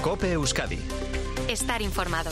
COPE Euskadi. Estar informado.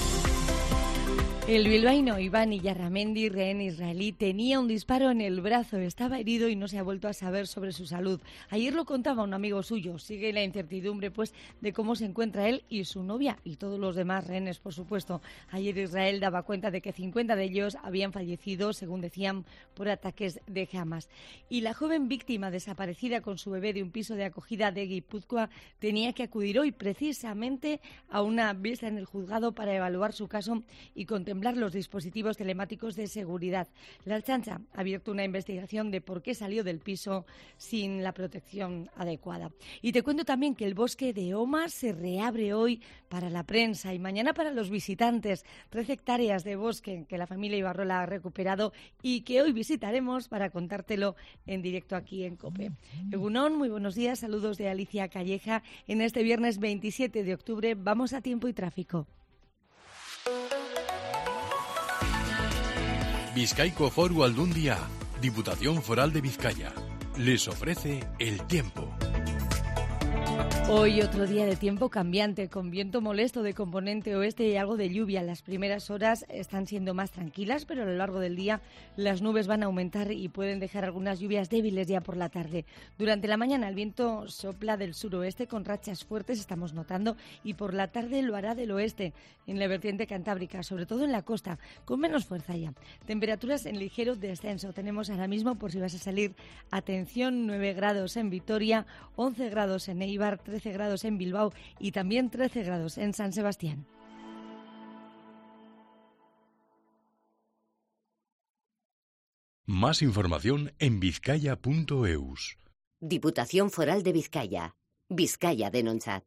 El bilbaíno Iván Illarramendi, rehén israelí, tenía un disparo en el brazo, estaba herido y no se ha vuelto a saber sobre su salud. Ayer lo contaba un amigo suyo. Sigue la incertidumbre de cómo se encuentra él y su novia y todos los demás rehenes, por supuesto. Ayer Israel daba cuenta de que 50 de ellos habían fallecido, según decían, por ataques de Hamas. Y la joven víctima desaparecida con su bebé de un piso de acogida de Guipúzcoa tenía que acudir hoy precisamente a una vista en el juzgado para evaluar su caso y contemplar los dispositivos telemáticos de seguridad. La Ertzaintza ha abierto una investigación de por qué salió del piso sin la protección adecuada. Y te cuento también que el bosque de Oma se reabre hoy para la prensa y mañana para los visitantes. 13 hectáreas de bosque que la familia Ibarrola ha recuperado y que hoy visitaremos para contártelo en directo aquí en COPE. Egunon, muy buenos días, saludos de Alicia Calleja. En este viernes 27 de octubre vamos a tiempo y tráfico. Bizkaiko Foru Aldundia, Diputación Foral de Vizcaya, les ofrece el tiempo. Hoy otro día de tiempo cambiante, con viento molesto de componente oeste y algo de lluvia. Las primeras horas están siendo más tranquilas, pero a lo largo del día las nubes van a aumentar y pueden dejar algunas lluvias débiles ya por la tarde. Durante la mañana el viento sopla del suroeste con rachas fuertes, estamos notando, y por la tarde lo hará del oeste, en la vertiente cantábrica, sobre todo en la costa, con menos fuerza ya. Temperaturas en ligero descenso. Tenemos ahora mismo, por si vas a salir, atención, 9 grados en Vitoria, 11 grados en Eibar, 13 grados en Bilbao y también 13 grados en San Sebastián. Más información en vizcaya.eus. Diputación Foral de Vizcaya. Vizcaya Denontzat.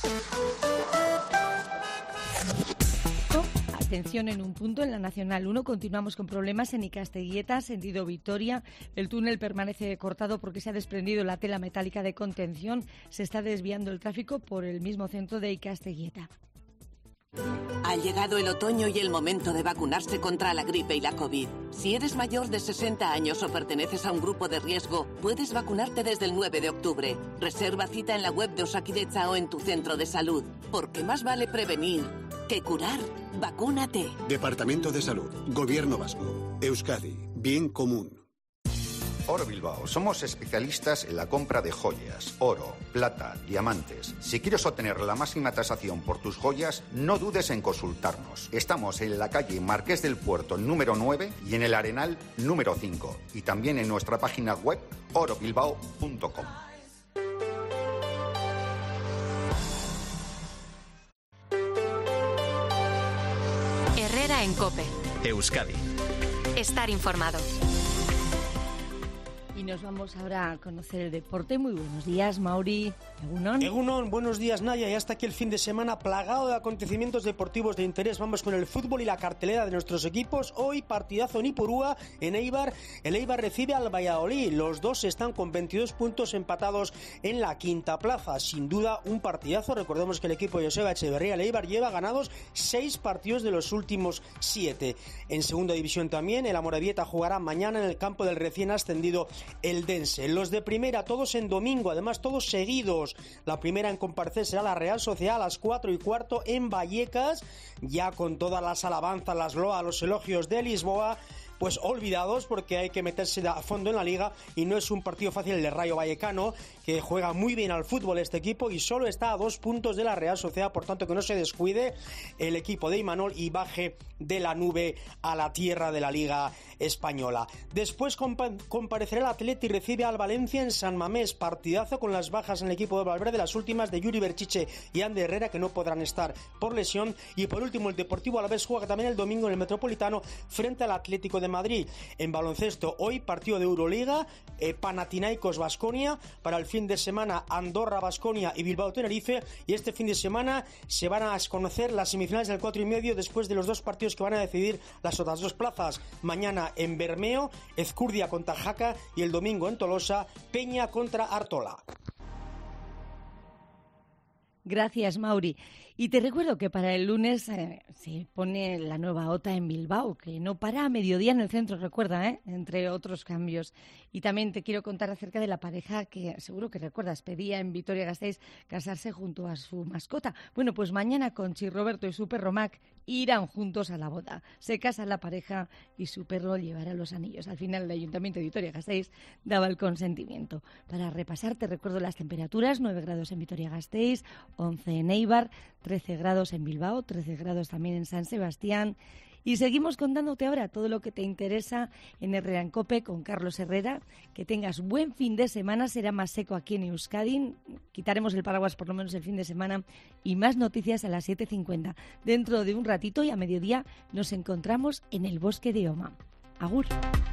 Atención en un punto en la Nacional 1. Continuamos con problemas en Ikasteguieta, sentido Vitoria. El túnel permanece cortado porque se ha desprendido la tela metálica de contención. Se está desviando el tráfico por el mismo centro de Ikasteguieta. Ha llegado el otoño y el momento de vacunarse contra la gripe y la COVID. Si eres mayor de 60 años o perteneces a un grupo de riesgo, puedes vacunarte desde el 9 de octubre. Reserva cita en la web de Osakidetza o en tu centro de salud. Porque más vale prevenir que curar. Vacúnate. Departamento de Salud, Gobierno Vasco, Euskadi, Bien Común. Oro Bilbao. Somos especialistas en la compra de joyas, oro, plata, diamantes. Si quieres obtener la máxima tasación por tus joyas, no dudes en consultarnos. Estamos en la calle Marqués del Puerto número 9 y en el Arenal número 5. Y también en nuestra página web orobilbao.com. Herrera en COPE. Euskadi. Estar informado. Y nos vamos ahora a conocer el deporte. Muy buenos días, Mauri. Egunon. Egunon, buenos días, Naya. Y hasta aquí el fin de semana plagado de acontecimientos deportivos de interés. Vamos con el fútbol y la cartelera de nuestros equipos. Hoy, partidazo en Ipurúa, en Eibar. El Eibar recibe al Valladolid. Los dos están con 22 puntos empatados en la quinta plaza. Sin duda, un partidazo. Recordemos que el equipo de Joseba Echeverría, el Eibar, lleva ganados 6 partidos de los últimos 7. En segunda división también, el Amorebieta jugará mañana en el campo del recién ascendido el Dense. Los de primera, todos en domingo, además todos seguidos. La primera en comparecer será la Real Sociedad a las 4:15 en Vallecas, ya con todas las alabanzas, las loas, los elogios de Lisboa, pues olvidados porque hay que meterse a fondo en la liga y no es un partido fácil el de Rayo Vallecano, que juega muy bien al fútbol este equipo y solo está a 2 puntos de la Real Sociedad, por tanto que no se descuide el equipo de Imanol y baje de la nube a la tierra de la Liga Española. Después comparecerá el Atleti y recibe al Valencia en San Mamés, partidazo con las bajas en el equipo de Valverde, las últimas de Yuri Berchiche y Ander Herrera, que no podrán estar por lesión. Y por último, el Deportivo Alavés juega también el domingo en el Metropolitano frente al Atlético de Madrid. En baloncesto, hoy partido de Euroliga, Panathinaikos Baskonia, para el fin de semana Andorra Baskonia y Bilbao Tenerife, y este fin de semana se van a conocer las semifinales del 4:30 después de los dos partidos que van a decidir las otras dos plazas. Mañana en Bermeo, Ezcurdia contra Jaca, y el domingo en Tolosa, Peña contra Artola. Gracias, Mauri. Y te recuerdo que para el lunes se pone la nueva OTA en Bilbao, que no para a mediodía en el centro, recuerda, entre otros cambios. Y también te quiero contar acerca de la pareja que seguro que recuerdas, pedía en Vitoria-Gasteiz casarse junto a su mascota. Bueno, pues mañana Conchi, Roberto y su perro Mac irán juntos a la boda. Se casa la pareja y su perro llevará los anillos. Al final el Ayuntamiento de Vitoria-Gasteiz daba el consentimiento. Para repasar, te recuerdo las temperaturas: 9 grados en Vitoria-Gasteiz, 11 en Eibar, 13 grados en Bilbao, 13 grados también en San Sebastián. Y seguimos contándote ahora todo lo que te interesa en Herrera en COPE con Carlos Herrera. Que tengas buen fin de semana, será más seco aquí en Euskadi. Quitaremos el paraguas por lo menos el fin de semana. Y más noticias a las 7:50. Dentro de un ratito y a mediodía nos encontramos en el Bosque de Oma. Agur.